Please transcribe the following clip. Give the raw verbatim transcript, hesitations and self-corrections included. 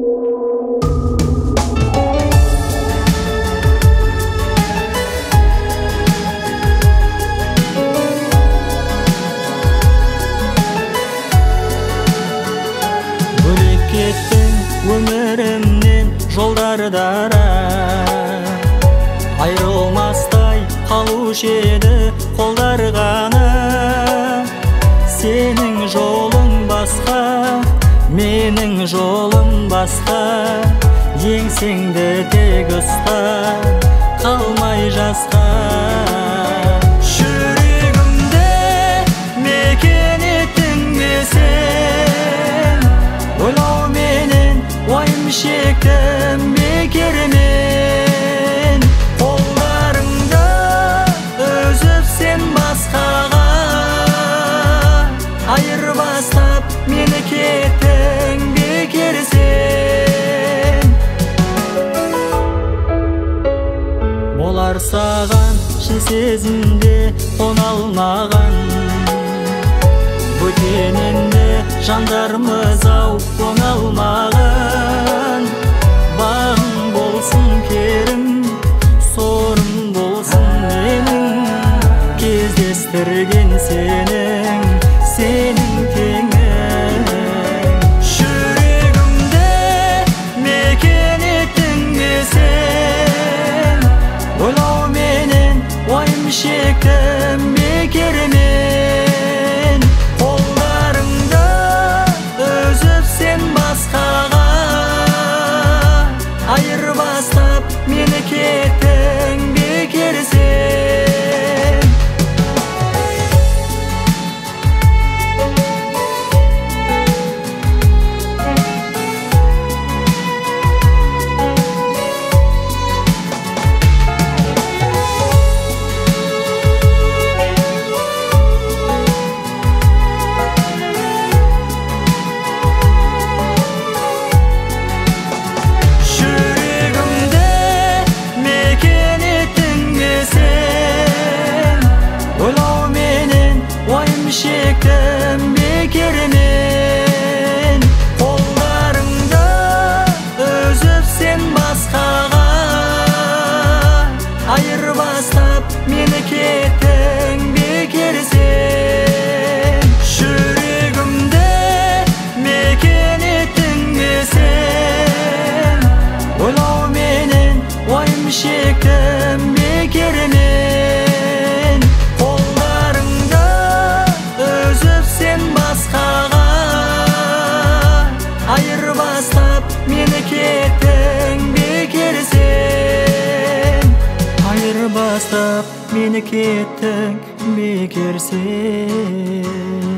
Өмірімнен жолдардара айрылмастай қалушы еді қолдар ғана. Сенің жолың басқа, менің жолым басқа. Еңсеңді тек ұста, қалмай жасқа. Жүрегімде мекен еттің бе сен? Ойлауменен уайым шектім бекермен. Қолдарыңда үзіп сен басқаға, айырбастап мені кеттің бекер сен. Болар саған шын сезімде қона алмаған, бөтенінде жандармыз ау оңалмаған. Бағың болсын керім, сорым болсын менің, кездестірген сенің, сенің теңің. Жүрегімде мекен еттің бе сен? Ойлауменен уайым шектім бекермен. Қолдарыңда үзіп сен басқаға, айырбастап мені кеттің бекер сен. Шектім бекермен. Қолдарыңда үзіп сен басқаға, айырбастап мені кеттің бекер сен. Жүрегімде мекен еттің бе сен? Ойлауменен уайым шектім бекермен. Сен басқаға, айырбастап мені кеттің бекер сен. Айырбастап мені кеттің бекер сен.